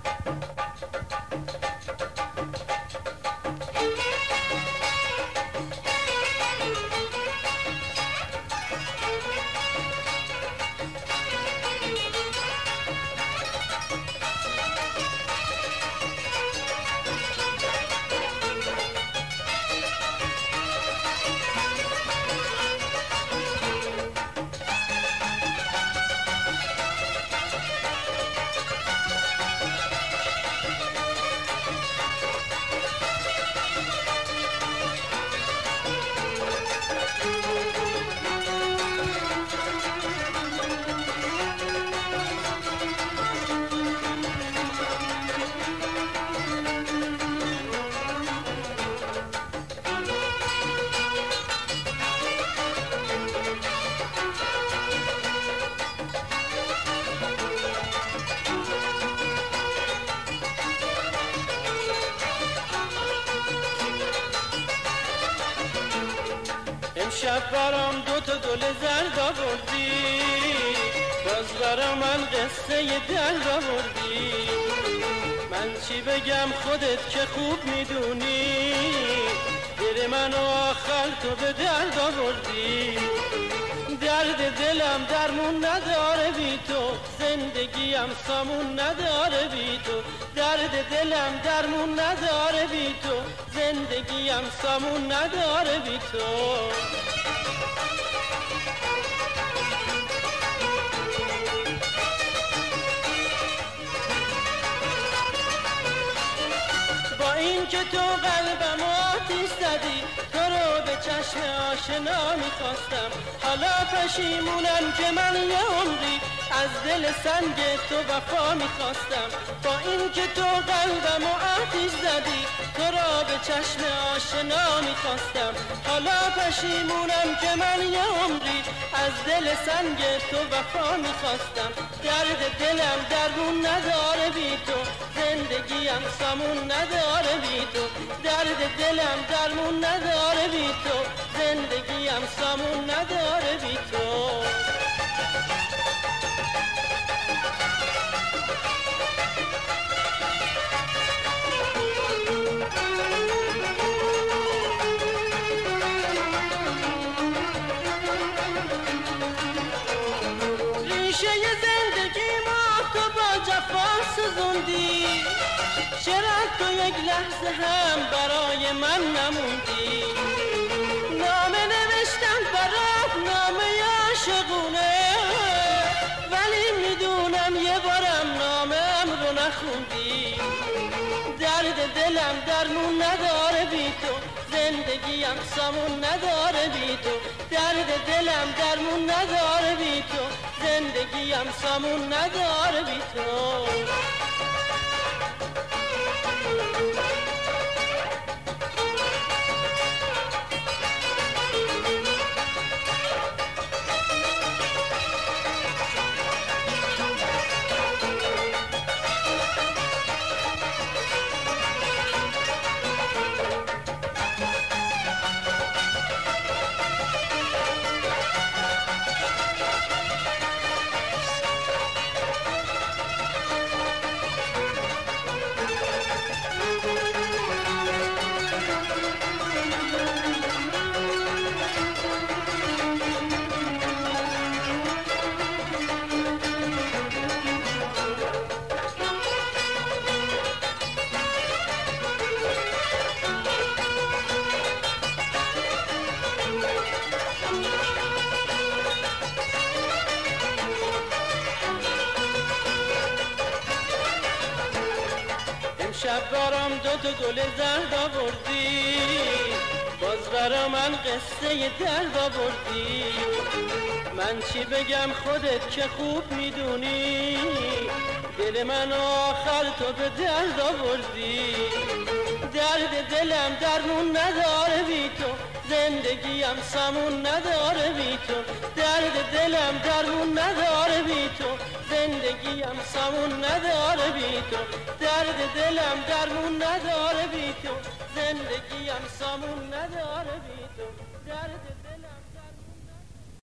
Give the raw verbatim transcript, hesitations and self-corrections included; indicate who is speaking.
Speaker 1: امشب برام دو تا گل زرد آوردی، باز برا من قصه درد آوردی. من چی بگم خودت که خوب میدونی، دل منو آخر تو به درد آوردی. درد دلم درمون نداره بی تو، زندگیم سامون نداره بی تو. درد دلم درمون نداره بی تو، زندگیم سامون نداره بی تو. با این که تو قلبم آتیش زدی، تو رو به چشم آشنا میخواستم. حالا پشیمونم که من یه عمری از دل سنگ تو وفا میخواستم. با این که تو قلبم آتیش زدی، تو رو به چشم آشنا میخواستم. حالا پشیمونم که من یه عمری از دل سنگ تو وفا میخواستم. درد دلم درمون نداره بی تو، زندگیم سامون نداره بی تو. درد دلم درمون نداره بی تو، زندگیم سامون نداره بی تو. سوزوندی، چرا تو یک لحظه هم برای من نموندی؟ نامه نوشتم برات، نامه عاشقونه، ولی میدونم یه بارم نامه‌ام رو نخوندی. درد دلم درمون نداره بی تو، زندگیم سامون نداره بی تو. درد دلم درمون نداره بی تو، زندگیم سامون نداره بی تو. امشب برام دو تا گل زرد آوردی، باز برا من قصه درد آوردی. من چی بگم خودت که خوب میدونی، دل من آخر تو به درد آوردی. درد دلم درمون نداره بی تو، زندگیم سامون نداره بی تو. درد دلم درمون نداره بی تو، زندگیم سامون نداره بی تو. درد دلم درمون نداره بی تو، زندگیم سامون نداره بی تو. درد